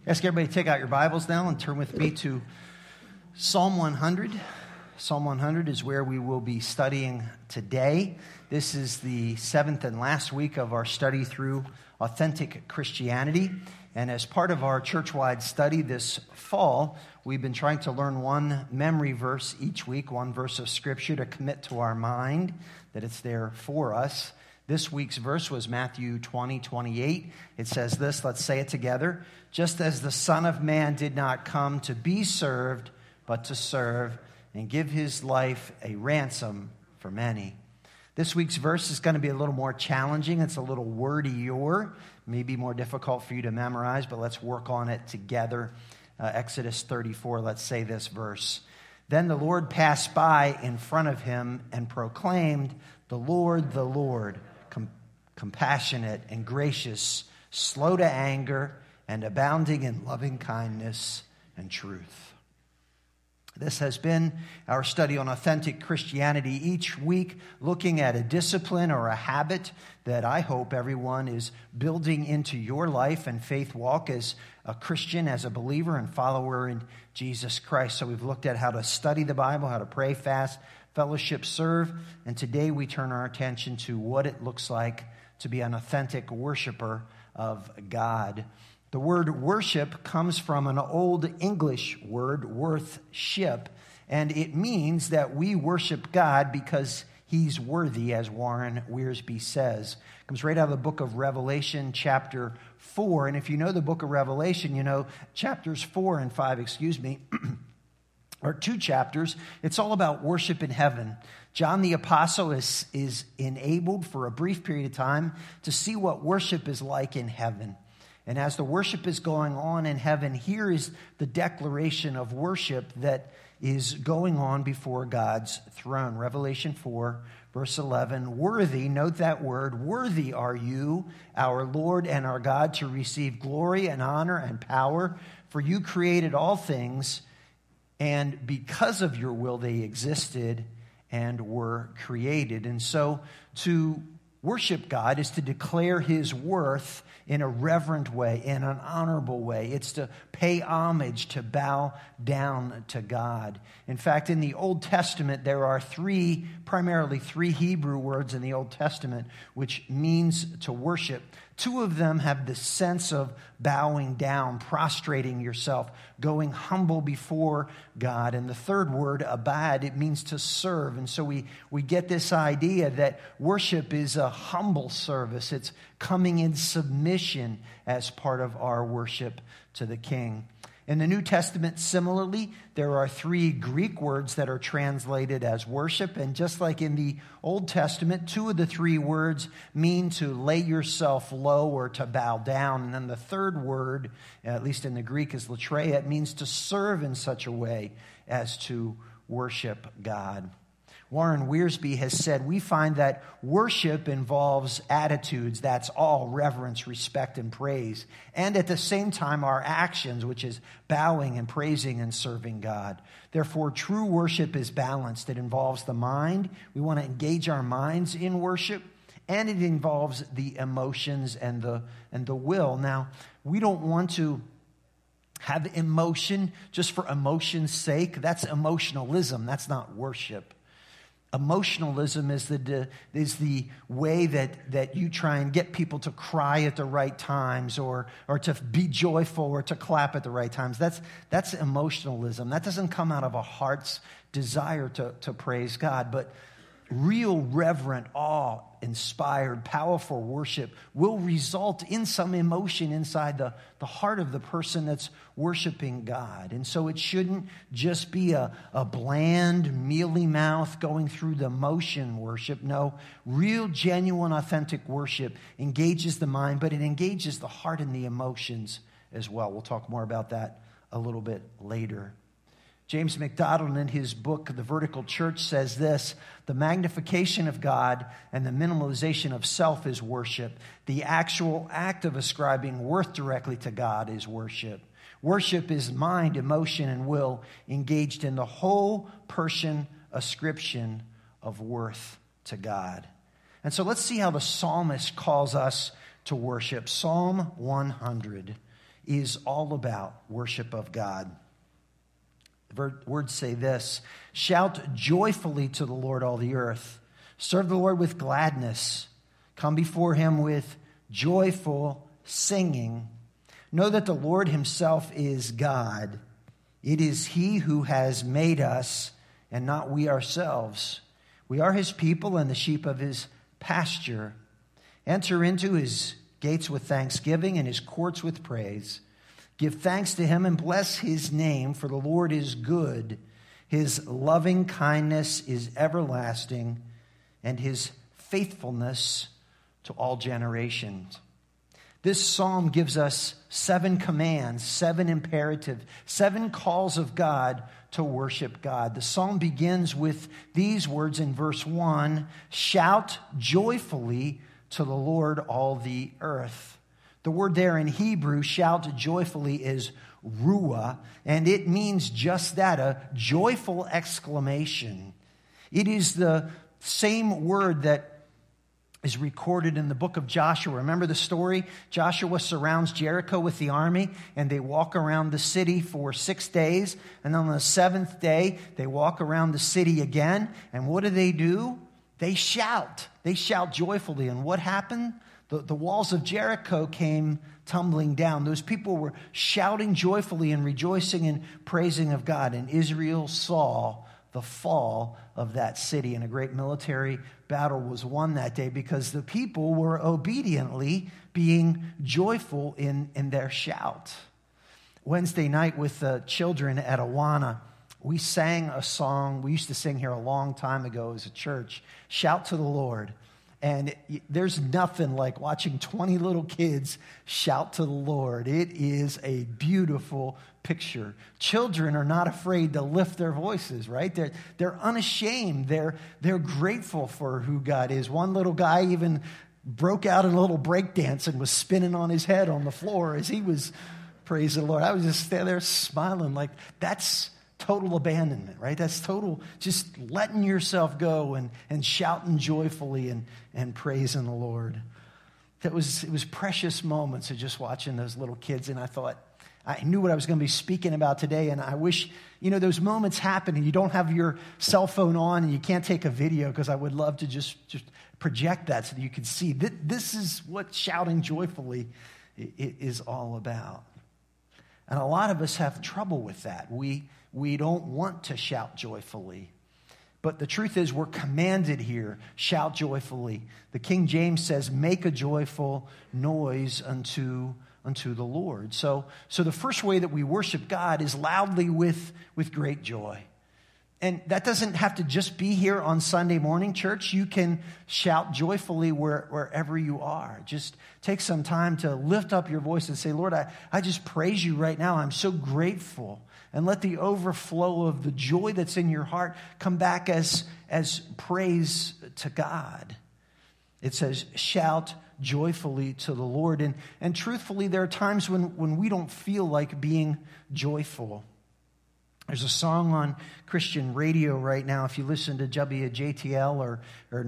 Ask everybody to take out your Bibles now and turn with me to Psalm 100. Psalm 100 is where we will be studying today. This is the seventh and last week of our study through authentic Christianity. And as part of our church-wide study this fall, we've been trying to learn one memory verse each week, one verse of Scripture to commit to our mind that it's there for us. This week's verse was Matthew 20:28. It says this, let's say it together. Just as the Son of Man did not come to be served, but to serve and give his life a ransom for many. This week's verse is going to be a little more challenging. It's a little wordier, maybe more difficult for you to memorize, but let's work on it together. Exodus 34, let's say this verse. Then the Lord passed by in front of him and proclaimed, the Lord, compassionate and gracious, slow to anger, and abounding in loving kindness and truth. This has been our study on authentic Christianity, each week looking at a discipline or a habit that I hope everyone is building into your life and faith walk as a Christian, as a believer and follower in Jesus Christ. So we've looked at how to study the Bible, how to pray, fast, fellowship, serve, and today we turn our attention to what it looks like to be an authentic worshiper of God. The word worship comes from an old English word, worth-ship, and it means that we worship God because he's worthy, as Warren Wiersbe says. It comes right out of the book of Revelation, chapter 4. And if you know the book of Revelation, you know chapters 4 and 5, or two chapters. It's all about worship in heaven. John the Apostle is enabled for a brief period of time to see what worship is like in heaven. And as the worship is going on in heaven, here is the declaration of worship that is going on before God's throne. Revelation 4, verse 11, worthy, note that word, worthy are you, our Lord and our God, to receive glory and honor and power, for you created all things, and because of your will they existed and were created. And so to worship God is to declare his worth in a reverent way, in an honorable way. It's to pay homage, to bow down to God. In fact, in the Old Testament, there are primarily three Hebrew words in the Old Testament, which means to worship. Two of them have the sense of bowing down, prostrating yourself, going humble before God. And the third word, abad, it means to serve. And so we get this idea that worship is a humble service. It's coming in submission as part of our worship to the King. In the New Testament, similarly, there are three Greek words that are translated as worship. And just like in the Old Testament, two of the three words mean to lay yourself low or to bow down. And then the third word, at least in the Greek, is latreia. It means to serve in such a way as to worship God. Warren Wiersbe has said, we find that worship involves attitudes, that's all, reverence, respect, and praise. And at the same time, our actions, which is bowing and praising and serving God. Therefore, true worship is balanced. It involves the mind. We want to engage our minds in worship. And it involves the emotions and the will. Now, we don't want to have emotion just for emotion's sake. That's emotionalism. That's not worship. Emotionalism is the way that you try and get people to cry at the right times or to be joyful or to clap at the right times. That's emotionalism. That doesn't come out of a heart's desire to praise God. But real reverent, awe-inspired, powerful worship will result in some emotion inside the heart of the person that's worshiping God. And so it shouldn't just be a bland, mealy mouth going through the motion worship. No, real, genuine, authentic worship engages the mind, but it engages the heart and the emotions as well. We'll talk more about that a little bit later. James MacDonald, in his book, The Vertical Church, says this: the magnification of God and the minimalization of self is worship. The actual act of ascribing worth directly to God is worship. Worship is mind, emotion, and will engaged in the whole person ascription of worth to God. And so let's see how the psalmist calls us to worship. Psalm 100. is all about worship of God. The words say this: shout joyfully to the Lord, all the earth. Serve the Lord with gladness. Come before him with joyful singing. Know that the Lord himself is God. It is he who has made us and not we ourselves. We are his people and the sheep of his pasture. Enter into his gates with thanksgiving and his courts with praise. Give thanks to him and bless his name, for the Lord is good. His loving kindness is everlasting, and his faithfulness to all generations. This psalm gives us 7 commands, 7 imperatives, 7 calls of God to worship God. The psalm begins with these words in verse 1: shout joyfully to the Lord, all the earth. The word there in Hebrew, shout joyfully, is ruah, and it means just that, a joyful exclamation. It is the same word that is recorded in the book of Joshua. Remember the story? Joshua surrounds Jericho with the army, and they walk around the city for 6 days. And on the 7th day, they walk around the city again. And what do? They shout. They shout joyfully. And what happened? The walls of Jericho came tumbling down. Those people were shouting joyfully and rejoicing and praising of God. And Israel saw the fall of that city. And a great military battle was won that day because the people were obediently being joyful in their shout. Wednesday night with the children at Awana, we sang a song we used to sing here a long time ago as a church, Shout to the Lord. And there's nothing like watching 20 little kids shout to the Lord. It is a beautiful picture. Children are not afraid to lift their voices, right? They're unashamed. They're grateful for who God is. One little guy even broke out in a little break dance and was spinning on his head on the floor as he was praising the Lord. I was just standing there smiling like, that's total abandonment, right? That's total just letting yourself go and shouting joyfully and praising the Lord. It was precious moments of just watching those little kids, and I thought, I knew what I was going to be speaking about today, and I wish, those moments happen and you don't have your cell phone on and you can't take a video, because I would love to just project that so that you could see. This is what shouting joyfully is all about. And a lot of us have trouble with that. We don't want to shout joyfully. But the truth is, we're commanded here, shout joyfully. The King James says, make a joyful noise unto the Lord. So the first way that we worship God is loudly with great joy. And that doesn't have to just be here on Sunday morning, church. You can shout joyfully wherever you are. Just take some time to lift up your voice and say, Lord, I just praise you right now. I'm so grateful. And let the overflow of the joy that's in your heart come back as praise to God. It says, shout joyfully to the Lord. And truthfully, there are times when we don't feel like being joyful. There's a song on Christian radio right now. If you listen to WJTL or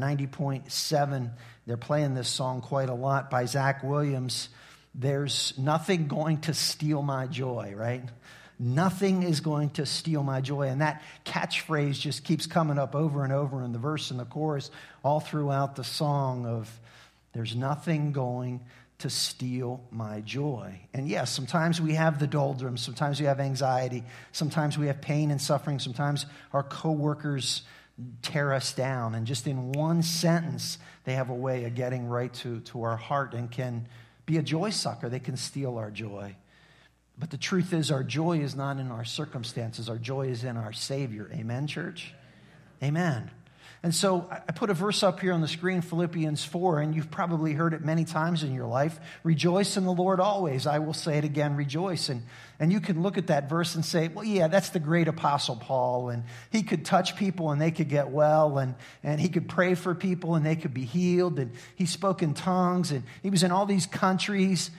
90.7, they're playing this song quite a lot by Zach Williams. There's nothing going to steal my joy, right? Nothing is going to steal my joy. And that catchphrase just keeps coming up over and over in the verse and the chorus all throughout the song of there's nothing going to steal my joy. And yes, sometimes we have the doldrums, sometimes we have anxiety, sometimes we have pain and suffering, sometimes our coworkers tear us down. And just in one sentence, they have a way of getting right to our heart and can be a joy sucker. They can steal our joy. But the truth is, our joy is not in our circumstances. Our joy is in our Savior. Amen, church? Amen. And so I put a verse up here on the screen, Philippians 4, and you've probably heard it many times in your life. Rejoice in the Lord always. I will say it again, rejoice. And you can look at that verse and say, well, yeah, that's the great Apostle Paul. And he could touch people and they could get well. And he could pray for people and they could be healed. And he spoke in tongues. And he was in all these countries.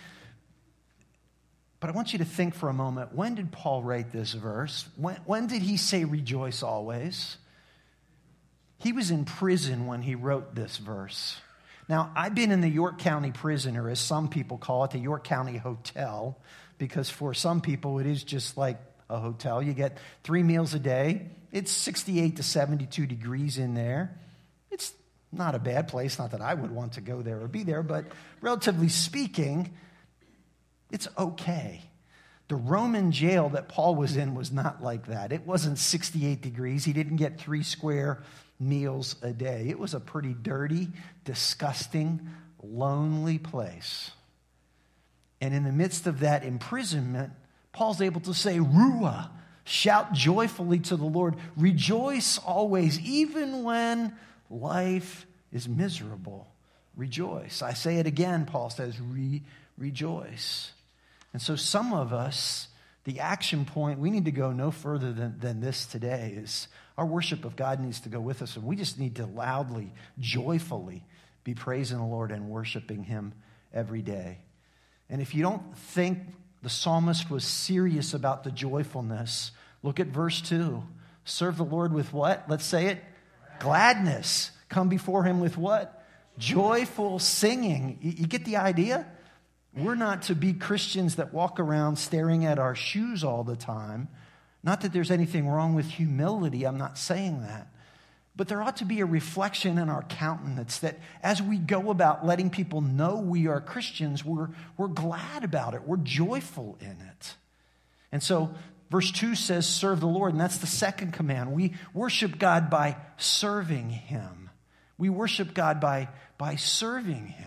But I want you to think for a moment, when did Paul write this verse? When did he say rejoice always? He was in prison when he wrote this verse. Now, I've been in the York County Prison, or as some people call it, the York County Hotel, because for some people it is just like a hotel. You get 3 meals a day. It's 68 to 72 degrees in there. It's not a bad place. Not that I would want to go there or be there, but relatively speaking, it's okay. The Roman jail that Paul was in was not like that. It wasn't 68 degrees. He didn't get 3 square meals a day. It was a pretty dirty, disgusting, lonely place. And in the midst of that imprisonment, Paul's able to say, Ruah, shout joyfully to the Lord. Rejoice always, even when life is miserable. Rejoice. I say it again, Paul says, rejoice. And so some of us, the action point, we need to go no further than this today, is our worship of God needs to go with us. And we just need to loudly, joyfully be praising the Lord and worshiping Him every day. And if you don't think the psalmist was serious about the joyfulness, look at verse 2. Serve the Lord with what? Let's say it. Gladness. Come before Him with what? Joyful singing. You get the idea? We're not to be Christians that walk around staring at our shoes all the time. Not that there's anything wrong with humility. I'm not saying that. But there ought to be a reflection in our countenance that as we go about letting people know we are Christians, we're glad about it. We're joyful in it. And so verse 2 says, serve the Lord. And that's the second command. We worship God by serving Him. We worship God by serving Him.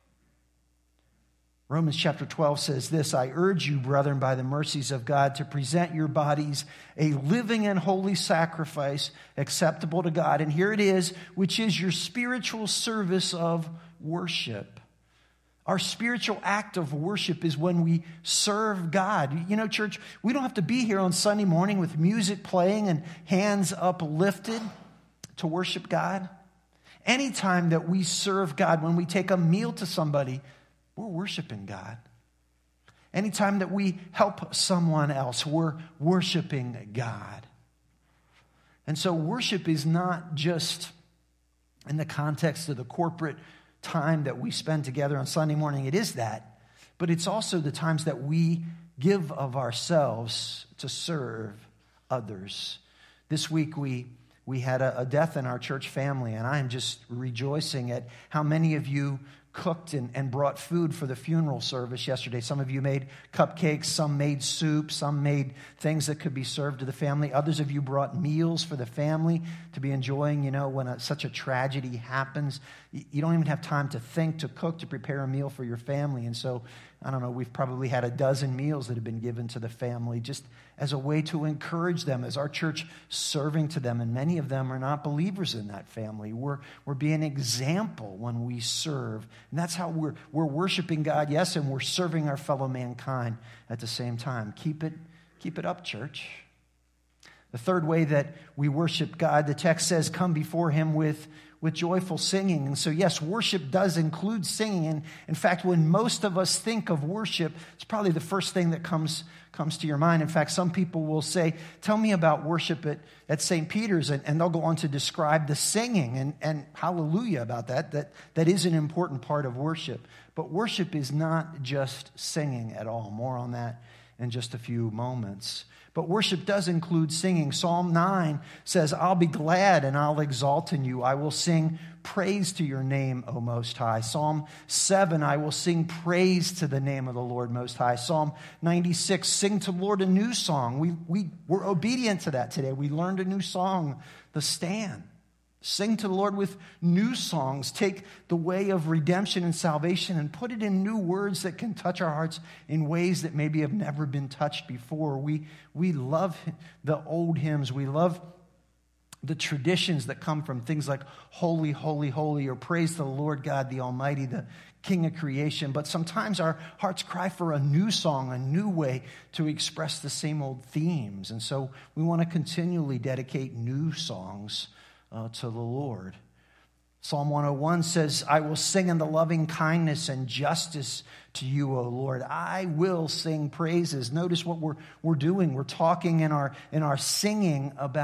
Romans chapter 12 says this, I urge you, brethren, by the mercies of God, to present your bodies a living and holy sacrifice acceptable to God. And here it is, which is your spiritual service of worship. Our spiritual act of worship is when we serve God. You know, church, we don't have to be here on Sunday morning with music playing and hands uplifted to worship God. Anytime that we serve God, when we take a meal to somebody, we're worshiping God. Anytime that we help someone else, we're worshiping God. And so worship is not just in the context of the corporate time that we spend together on Sunday morning. It is that. But it's also the times that we give of ourselves to serve others. This week we had a death in our church family, and I am just rejoicing at how many of you cooked and brought food for the funeral service yesterday. Some of you made cupcakes, some made soup, some made things that could be served to the family. Others of you brought meals for the family to be enjoying. You know, when such a tragedy happens, you don't even have time to think, to cook, to prepare a meal for your family. And so, I don't know, we've probably had a dozen meals that have been given to the family just as a way to encourage them, as our church serving to them. And many of them are not believers in that family. We're being an example when we serve. And that's how we're worshiping God, yes, and we're serving our fellow mankind at the same time. Keep it up, church. The third way that we worship God, the text says, come before Him with joyful singing. And so, yes, worship does include singing. And in fact, when most of us think of worship, it's probably the first thing that comes to your mind. In fact, some people will say, tell me about worship at St. Peter's, and they'll go on to describe the singing, and hallelujah about that is an important part of worship. But worship is not just singing at all. More on that in just a few moments. But worship does include singing. Psalm 9 says, I'll be glad and I'll exalt in you. I will sing praise to your name, O Most High. Psalm 7, I will sing praise to the name of the Lord Most High. Psalm 96, sing to the Lord a new song. We're obedient to that today. We learned a new song, The Stand. Sing to the Lord with new songs. Take the way of redemption and salvation and put it in new words that can touch our hearts in ways that maybe have never been touched before. We love the old hymns. We love the traditions that come from things like holy, holy, holy, or praise the Lord God the Almighty, the King of creation. But sometimes our hearts cry for a new song, a new way to express the same old themes. And so we want to continually dedicate new songs to the Lord. Psalm 101 says, I will sing in the loving kindness and justice to you, O Lord. I will sing praises. Notice what we're doing. We're talking in our singing about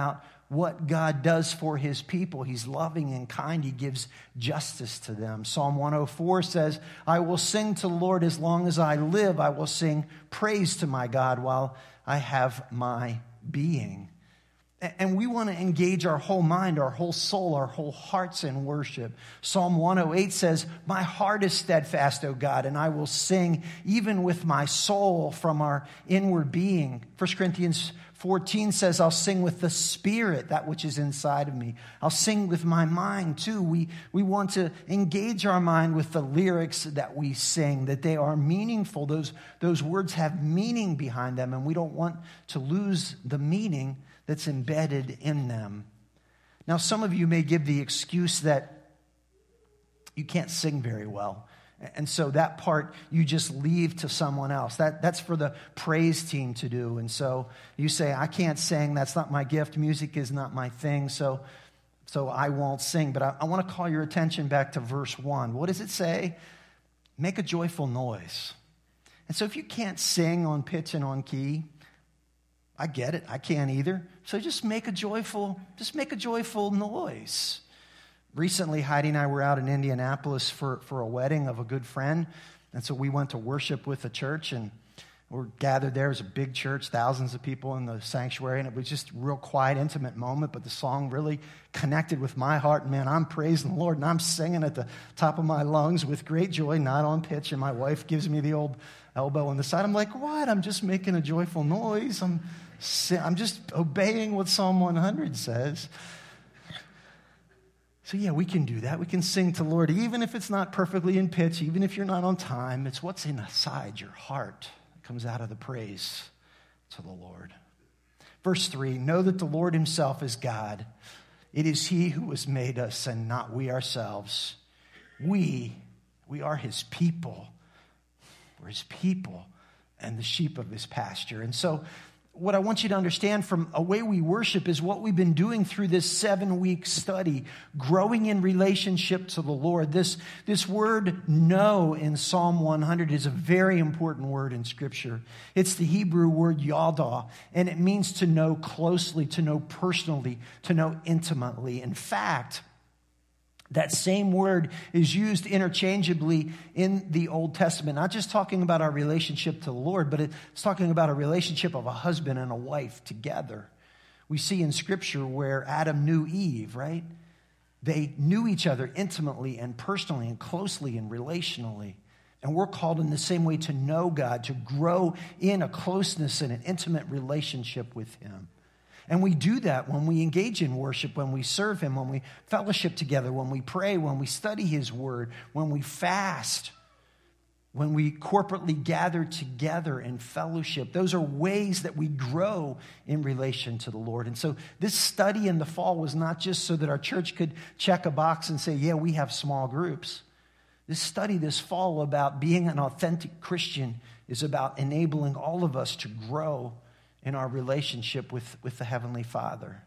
what God does for his people. He's loving and kind. He gives justice to them. Psalm 104 says, I will sing to the Lord as long as I live. I will sing praise to my God while I have my being. And we want to engage our whole mind, our whole soul, our whole hearts in worship. Psalm 108 says, my heart is steadfast, O God, and I will sing even with my soul from our inward being. 1 Corinthians 14 says, I'll sing with the Spirit, that which is inside of me. I'll sing with my mind too. We want to engage our mind with the lyrics that we sing, that they are meaningful. Those words have meaning behind them, and we don't want to lose the meaning that's embedded in them. Now, some of you may give the excuse that you can't sing very well. And so that part you just leave to someone else. That's for the praise team to do. And so you say, I can't sing. That's not my gift. Music is not my thing. So I won't sing. But I want to call your attention back to verse 1. What does it say? Make a joyful noise. And so if you can't sing on pitch and on key, I get it. I can't either. So just make a joyful noise. Recently, Heidi and I were out in Indianapolis for a wedding of a good friend. And so we went to worship with the church, and we're gathered there. It was a big church, thousands of people in the sanctuary, and it was just a real quiet, intimate moment. But the song really connected with my heart. And man, I'm praising the Lord, and I'm singing at the top of my lungs with great joy, not on pitch. And my wife gives me the old elbow on the side. I'm like, what? I'm just making a joyful noise. I'm just obeying what Psalm 100 says. So yeah, we can do that. We can sing to the Lord, even if it's not perfectly in pitch, even if you're not on time. It's what's inside your heart that comes out of the praise to the Lord. Verse 3, know that the Lord himself is God. It is he who has made us and not we ourselves. We are his people. We're his people and the sheep of his pasture. And so what I want you to understand from a way we worship is what we've been doing through this 7-week study, growing in relationship to the Lord. This word know in Psalm 100 is a very important word in Scripture. It's the Hebrew word yada, and it means to know closely, to know personally, to know intimately. In fact, that same word is used interchangeably in the Old Testament, not just talking about our relationship to the Lord, but it's talking about a relationship of a husband and a wife together. We see in Scripture where Adam knew Eve, right? They knew each other intimately and personally and closely and relationally. And we're called in the same way to know God, to grow in a closeness and an intimate relationship with him. And we do that when we engage in worship, when we serve him, when we fellowship together, when we pray, when we study his word, when we fast, when we corporately gather together in fellowship. Those are ways that we grow in relation to the Lord. And so this study in the fall was not just so that our church could check a box and say, yeah, we have small groups. This study this fall about being an authentic Christian is about enabling all of us to grow in our relationship with the Heavenly Father.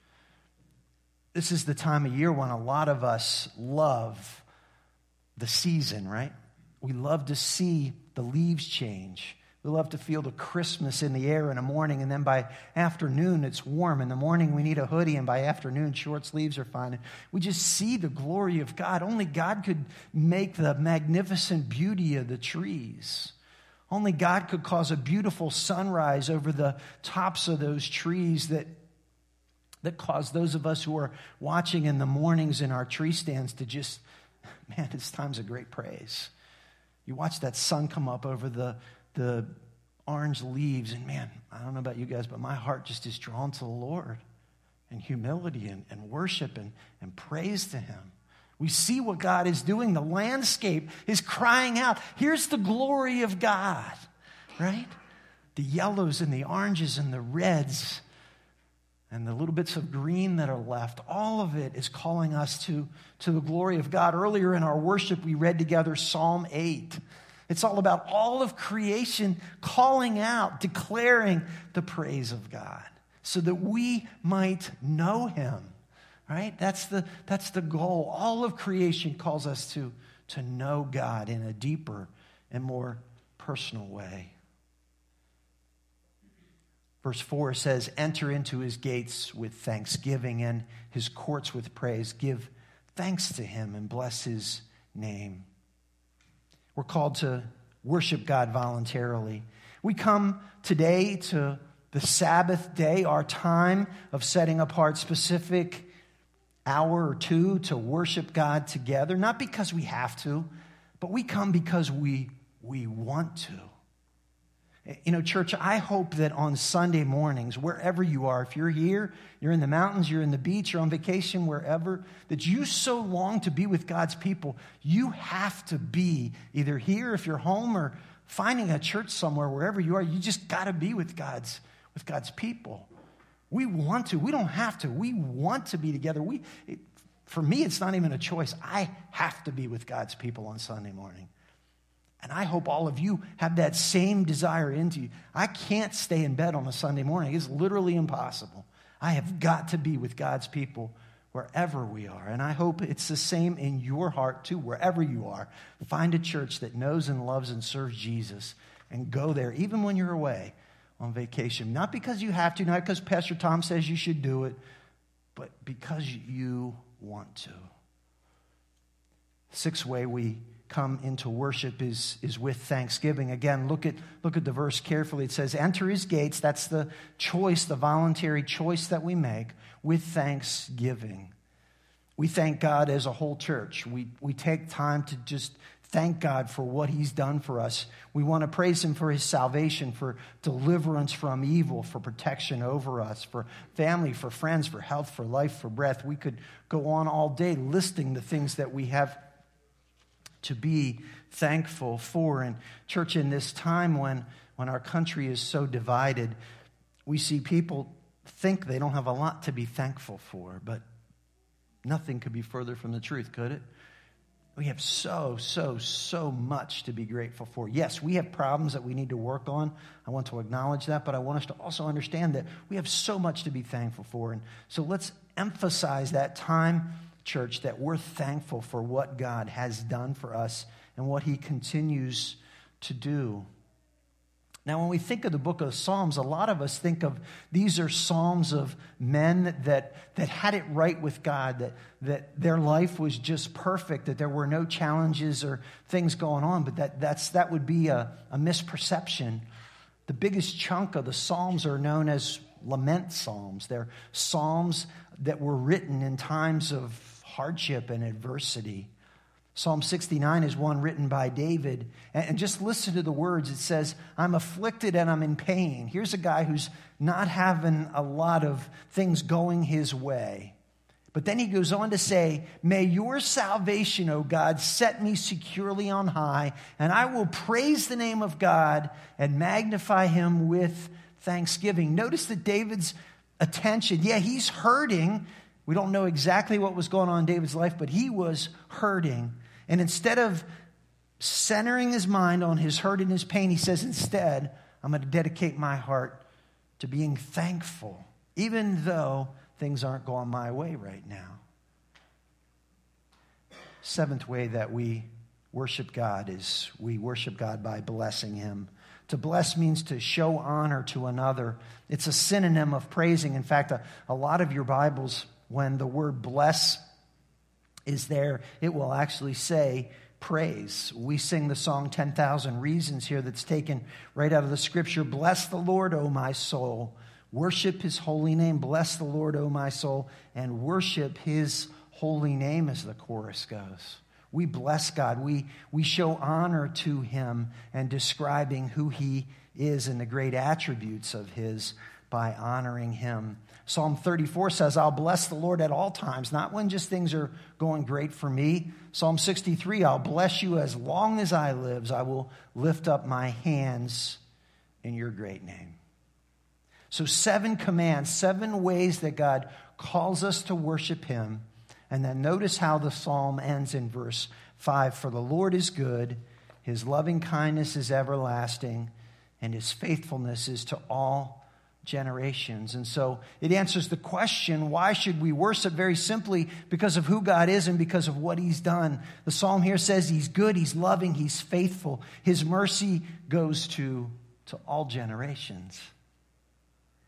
This is the time of year when a lot of us love the season, right? We love to see the leaves change. We love to feel the Christmas in the air in the morning, and then by afternoon it's warm. In the morning we need a hoodie, and by afternoon short sleeves are fine. We just see the glory of God. Only God could make the magnificent beauty of the trees. Only God could cause a beautiful sunrise over the tops of those trees that cause those of us who are watching in the mornings in our tree stands to just, man, it's times of great praise. You watch that sun come up over the orange leaves, and man, I don't know about you guys, but my heart just is drawn to the Lord in humility and worship and praise to him. We see what God is doing. The landscape is crying out, here's the glory of God, right? The yellows and the oranges and the reds and the little bits of green that are left, all of it is calling us to the glory of God. Earlier in our worship, we read together Psalm 8. It's all about all of creation calling out, declaring the praise of God so that we might know him. Right? That's the goal. All of creation calls us to know God in a deeper and more personal way. Verse 4 says, enter into his gates with thanksgiving and his courts with praise. Give thanks to him and bless his name. We're called to worship God voluntarily. We come today to the Sabbath day, our time of setting apart specific hour or two to worship God together, not because we have to, but we come because we want to. You know, church, I hope that on Sunday mornings, wherever you are, if you're here, you're in the mountains, you're in the beach, you're on vacation, wherever, that you so long to be with God's people, you have to be either here if you're home or finding a church somewhere, wherever you are, you just got to be with God's people. We want to. We don't have to. We want to be together. For me, it's not even a choice. I have to be with God's people on Sunday morning. And I hope all of you have that same desire into you. I can't stay in bed on a Sunday morning. It's literally impossible. I have got to be with God's people wherever we are. And I hope it's the same in your heart too, wherever you are. Find a church that knows and loves and serves Jesus and go there, even when you're away on vacation. Not because you have to, not because Pastor Tom says you should do it, but because you want to. Sixth way we come into worship is with thanksgiving. Again, look at the verse carefully. It says, enter his gates. That's the choice, the voluntary choice that we make with thanksgiving. We thank God as a whole church. We take time to just thank God for what he's done for us. We want to praise him for his salvation, for deliverance from evil, for protection over us, for family, for friends, for health, for life, for breath. We could go on all day listing the things that we have to be thankful for. And church, in this time when our country is so divided, we see people think they don't have a lot to be thankful for, but nothing could be further from the truth, could it? We have so much to be grateful for. Yes, we have problems that we need to work on. I want to acknowledge that, but I want us to also understand that we have so much to be thankful for. And so let's emphasize that time, church, that we're thankful for what God has done for us and what he continues to do. Now, when we think of the book of Psalms, a lot of us think of these are psalms of men that had it right with God, that their life was just perfect, that there were no challenges or things going on, but that would be a misperception. The biggest chunk of the Psalms are known as lament psalms. They're psalms that were written in times of hardship and adversity. Psalm 69 is one written by David. And just listen to the words. It says, I'm afflicted and I'm in pain. Here's a guy who's not having a lot of things going his way. But then he goes on to say, may your salvation, O God, set me securely on high, and I will praise the name of God and magnify him with thanksgiving. Notice that David's attention, he's hurting. We don't know exactly what was going on in David's life, but he was hurting. And instead of centering his mind on his hurt and his pain, he says, instead, I'm going to dedicate my heart to being thankful, even though things aren't going my way right now. Seventh way that we worship God is we worship God by blessing him. To bless means to show honor to another. It's a synonym of praising. In fact, a lot of your Bibles, when the word bless is there, it will actually say praise. We sing the song 10,000 Reasons here that's taken right out of the scripture. Bless the Lord, O my soul. Worship his holy name. Bless the Lord, O my soul, and worship his holy name, as the chorus goes. We bless God. We show honor to him and describing who he is and the great attributes of his by honoring him. Psalm 34 says, I'll bless the Lord at all times, not when just things are going great for me. Psalm 63, I'll bless you as long as I live. I will lift up my hands in your great name. So 7 commands, 7 ways that God calls us to worship him. And then notice how the psalm ends in verse 5. For the Lord is good, his loving kindness is everlasting, and his faithfulness is to all generations. And so it answers the question, why should we worship? Very simply, because of who God is and because of what he's done. The psalm here says he's good, he's loving, he's faithful. His mercy goes to all generations.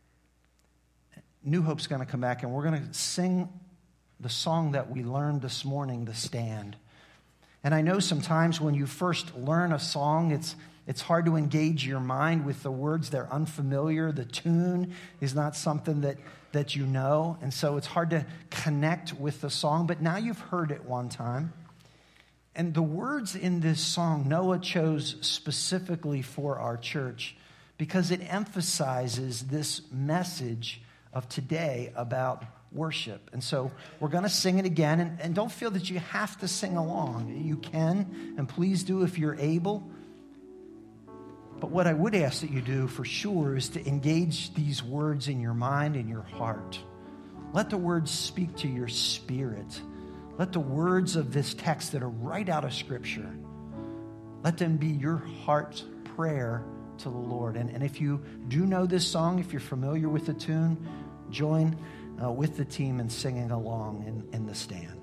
New Hope's going to come back, and we're going to sing the song that we learned this morning, The Stand. And I know sometimes when you first learn a song, it's hard to engage your mind with the words. They're unfamiliar. The tune is not something that you know. And so it's hard to connect with the song. But now you've heard it one time. And the words in this song, Noah chose specifically for our church because it emphasizes this message of today about worship. And so we're going to sing it again. And don't feel that you have to sing along. You can, and please do if you're able. But what I would ask that you do for sure is to engage these words in your mind and your heart. Let the words speak to your spirit. Let the words of this text that are right out of Scripture, let them be your heart's prayer to the Lord. And if you do know this song, if you're familiar with the tune, join with the team in singing along in The Stand.